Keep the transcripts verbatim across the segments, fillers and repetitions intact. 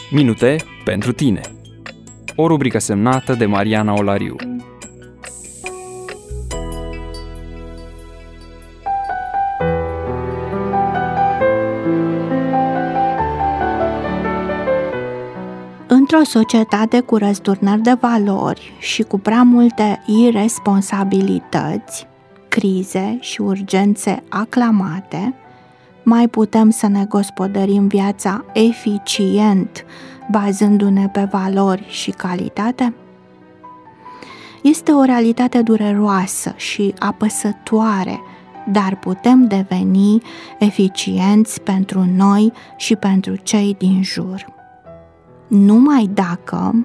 Minute pentru tine. O rubrică semnată de Mariana Olariu. Într-o societate cu răsturnări de valori și cu prea multe iresponsabilități, crize și urgențe aclamate, mai putem să ne gospodărim viața eficient, bazându-ne pe valori și calitate? Este o realitate dureroasă și apăsătoare, dar putem deveni eficienți pentru noi și pentru cei din jur. Numai dacă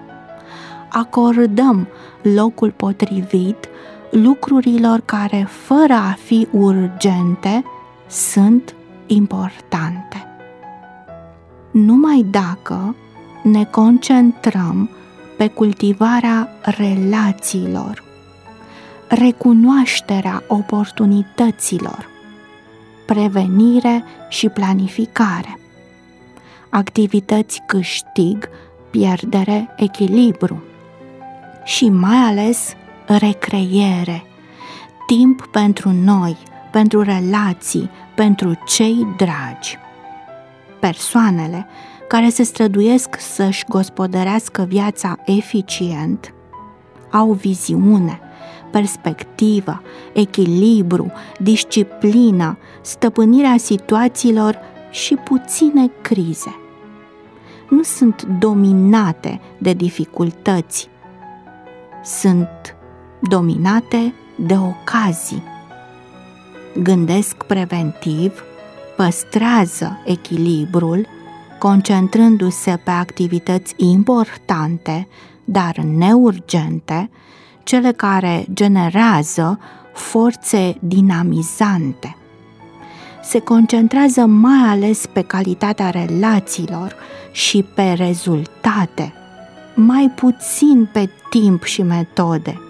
acordăm locul potrivit lucrurilor care, fără a fi urgente, sunt importante. Numai dacă ne concentrăm pe cultivarea relațiilor, recunoașterea oportunităților, prevenire și planificare, activități câștig, pierdere, echilibru și mai ales recreere, timp pentru noi, pentru relații, pentru cei dragi. Persoanele care se străduiesc să-și gospodărească viața eficient au viziune, perspectivă, echilibru, disciplină, stăpânirea situațiilor și puține crize. Nu sunt dominate de dificultăți, sunt dominate de ocazii. Gândesc preventiv, păstrează echilibrul, concentrându-se pe activități importante, dar neurgente, cele care generează forțe dinamizante. Se concentrează mai ales pe calitatea relațiilor și pe rezultate, mai puțin pe timp și metode.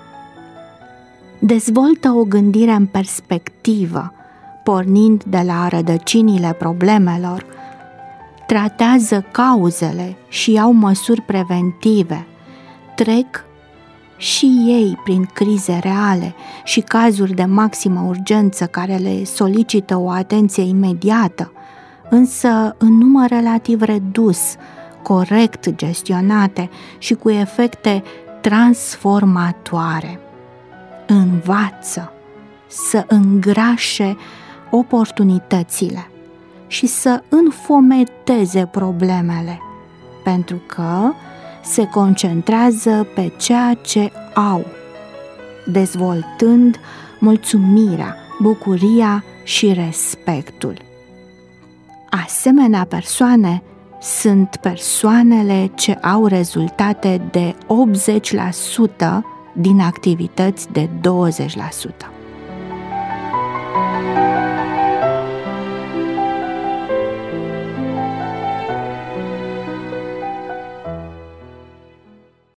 Dezvoltă o gândire în perspectivă, pornind de la rădăcinile problemelor, tratează cauzele și iau măsuri preventive, trec și ei prin crize reale și cazuri de maximă urgență care le solicită o atenție imediată, însă în număr relativ redus, corect gestionate și cu efecte transformatoare. Învață să îngrașe oportunitățile și să înfometeze problemele, pentru că se concentrează pe ceea ce au, dezvoltând mulțumirea, bucuria și respectul. Asemenea persoane sunt persoanele ce au rezultate de optzeci la sută din activități de douăzeci la sută.